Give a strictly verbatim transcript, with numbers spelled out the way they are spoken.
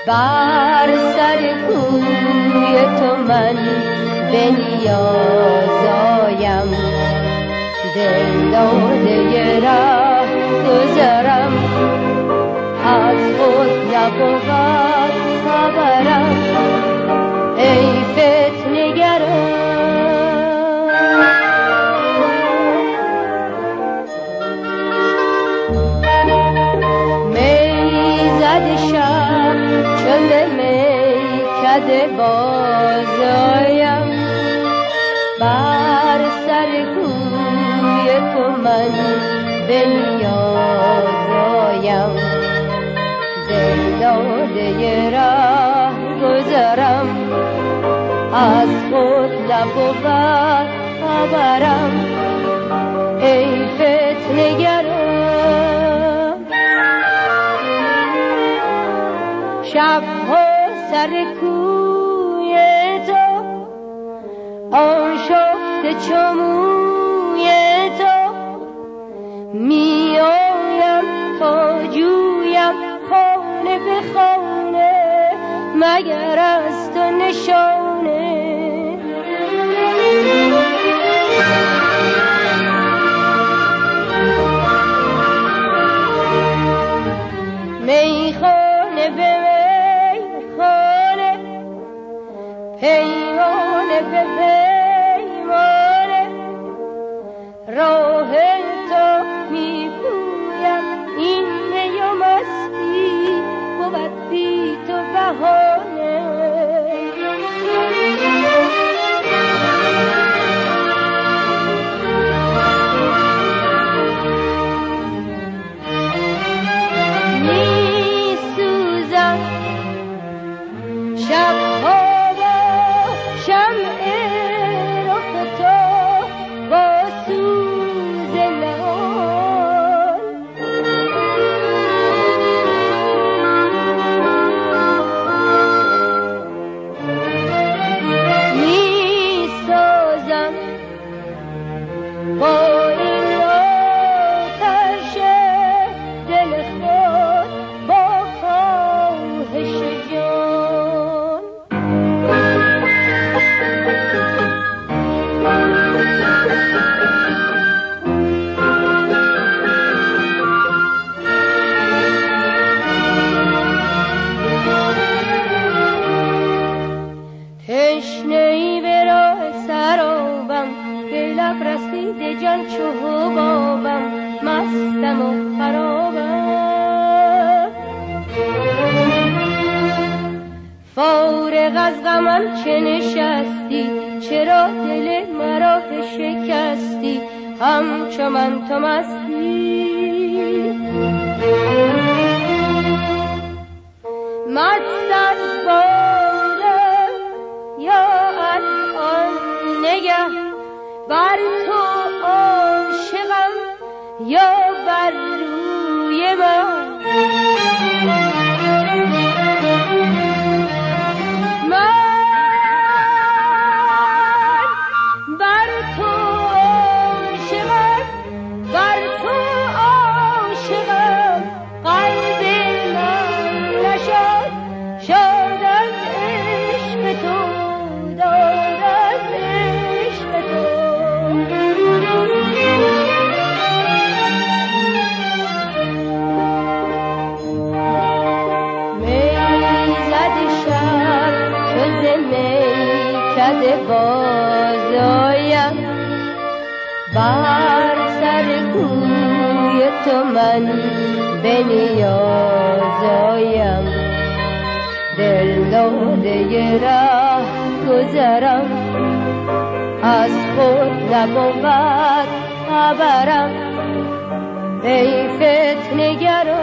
بر سر کوی تو من به نیاز آیم، دل داده راه گذرم، از خود نبود خبرم، ای فتنه‌گران. می شب چون به میکده باز آیم، بر سر کوی تو من به نیاز آیم، دل داده راه گذرم، از خود نبود خبرم، ای فتنه‌گران. شب‌ها سر کوی تو آشفته چو موی تو، می آیم تا جویم خانه به خانه، مگر از تو نشانه. میخانه به میخانه، پیمانه به پیمانه، راه تو میپویم، این می و مستی بود بی تو بهانه. تشنه‌ای به راه سرابم، به لب رسیده جان چو حبابم، مستم و خرابم. فارغ از غمم چه نشستی، چرا دل مرا شکستی، همچو من تو مستی. مست از بادم یا از آن نگه، بر تو عاشقم یا بر روی من. باز آیم، بر سر کوی تو من به نیاز آیم، دل داده راه گذرم، از خود نبود خبرم، ای فتنه‌گران.